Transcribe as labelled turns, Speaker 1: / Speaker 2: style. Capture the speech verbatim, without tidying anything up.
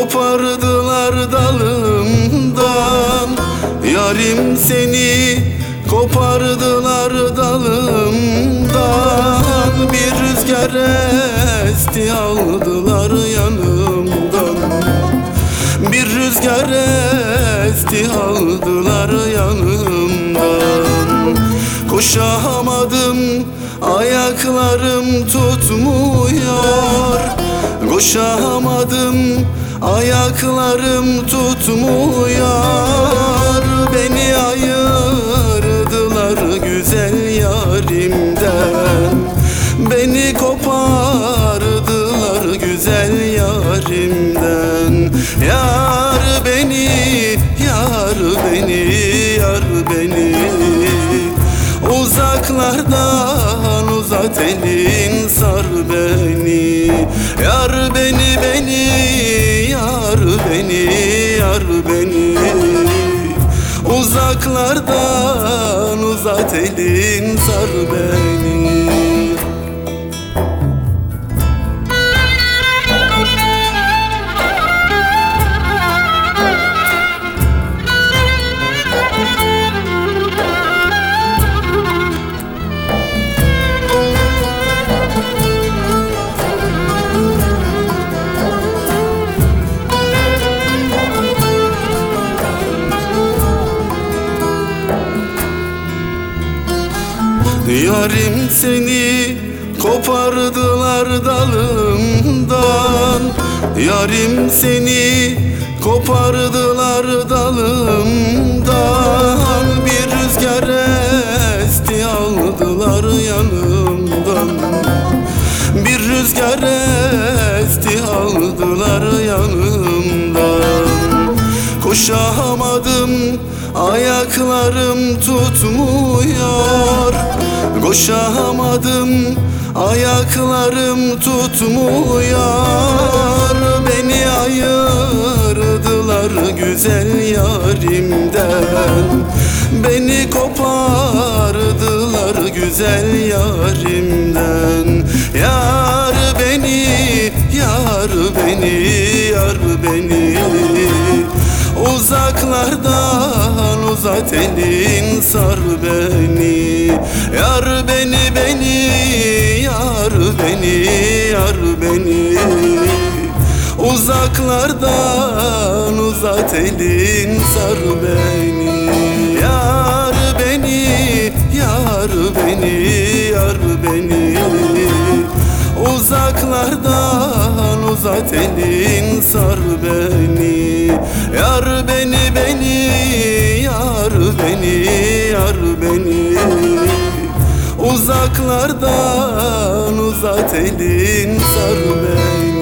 Speaker 1: kopardılar dalımdan. Yarim seni kopardılar dalımdan. Bir rüzgar esti aldılar yanımdan. Bir rüzgar esti aldılar yanımdan. Koşamadım, ayaklarım tutmuyor. Koşamadım, ayaklarım tutmuyor. Beni ayırdılar güzel yarimden. Beni kopardılar güzel yarimden. Yar beni, yar beni, yar beni. Uzaklardan uzat elin, sar beni. Yar beni, beni, yar beni, yar beni. Uzaklardan uzat elin, sar beni. Yarim seni kopardılar dalımdan. Yarim seni kopardılar dalımdan. Bir rüzgar esti aldılar yanımdan. Bir rüzgar esti aldılar yanımdan. Koşamadım, ayaklarım tutmuyor. Koşamadım, ayaklarım tutmuyor. Beni ayırdılar güzel yarimden. Beni kopardılar güzel yarimden. Yar beni, yar beni, yar beni. Uzaklardan uzat elin, sar beni. Yar beni, beni, yar beni, yar beni. Uzaklardan uzat elin, sar beni. Yar beni, yar beni, yar beni. Uzaklardan uzat elin, sar beni. Yar beni, beni, yar beni, yar beni. Uzaklardan uzat elin, sar beni.